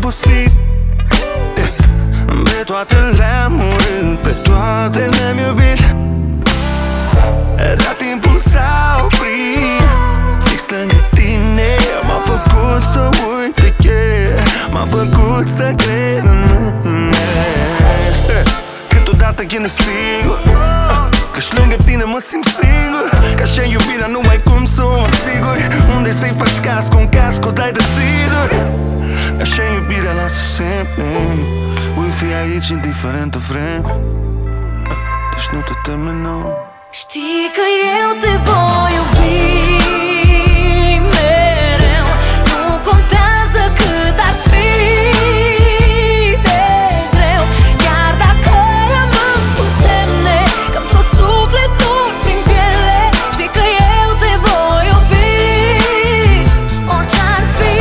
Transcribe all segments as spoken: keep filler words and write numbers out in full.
imposibil. Pe toate le-am urât, pe toate le-am iubit. Dar timpul s-a oprit fix lângă tine. M-a făcut să uit de ieri, m-a făcut să cred în mine. Câteodată e nesigur că-și lângă tine mă simt singur, că așa iubirea nu mai cum să o asiguri. Unde să-i faci caz cu un caz, cu dai de ziduri. Așa iubirea lasă semne. Voi fi aici indiferent de vreme. Deci nu te teme, nu. Știi că eu te voi iubi mereu. Nu contează cât ar fi de greu. Chiar dacă rămân cu semne că-mi scot sufletul prin piele. Știi că eu te voi iubi orice-ar fi.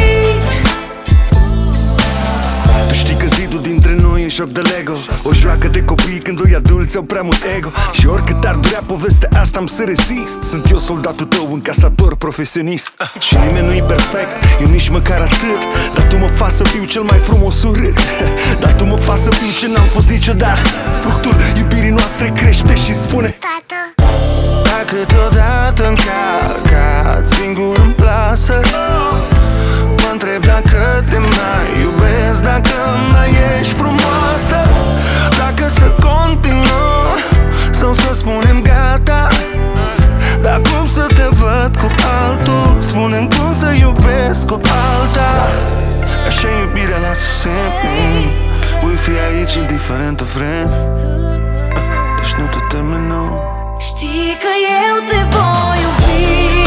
Tu știi că zidul dintre noi e joc de Lego, o joacă de copii când doi adulți au prea mult ego. Și oricât ar durea povestea asta am să rezist. Sunt eu soldatul tău, încasator profesionist. Și nimeni nu-i perfect, eu nici măcar atât. Dar tu mă faci să fiu cel mai frumos urât. Dar tu mă faci să fiu ce n-am fost niciodată. Fructul iubirii noastre crește și spune: tată. Dacă deodată-mi cacat singur în plasă, mă întreb dacă te mai iubesc, dacă mai ești frumoasă. Dacă să continuăm sau să spunem gata. Dar cum să te văd cu altul, spune-mi cum să iubesc cu alta. Așa iubirea lasă semne. Voi fi aici indiferent de vreme. Deci nu te teme, nu. Știi că eu te voi iubi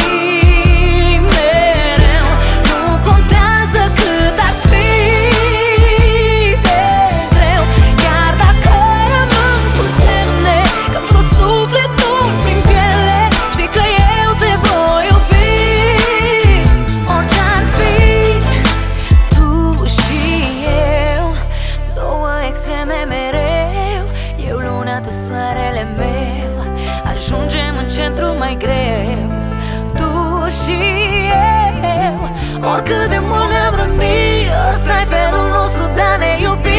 mereu. Nu contează cât ar fi de greu. Chiar dacă rămân cu semne că-mi scot sufletul prin piele. Știi că eu te voi iubi orice-ar fi. Tu și eu, două extreme mereu. Eu luna, tu soarele meu. Ajungem în centru mai greu. Tu și eu, oricât de mult ne-am rănit, ăsta-i felul nostru de a ne iubi.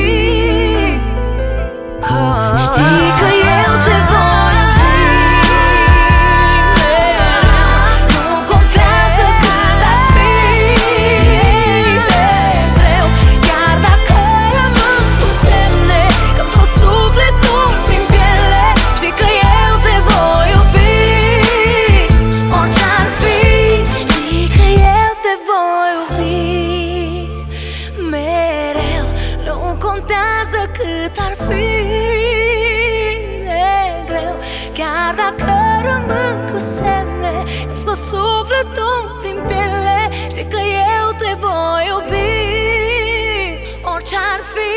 Știi că eu te voi iubi mereu. Nu contează cât ar fi de greu. Chiar dacă rămân cu semne că-mi scot sufletul prin piele. Știi că eu te voi iubi orice-ar fi. Știi că eu te voi iubi mereu. Nu contează cât ar fi de greu. Chiar dacă rămân cu semne că-mi scot sufletul prin piele. Știi că eu te voi iubi orice-ar fi.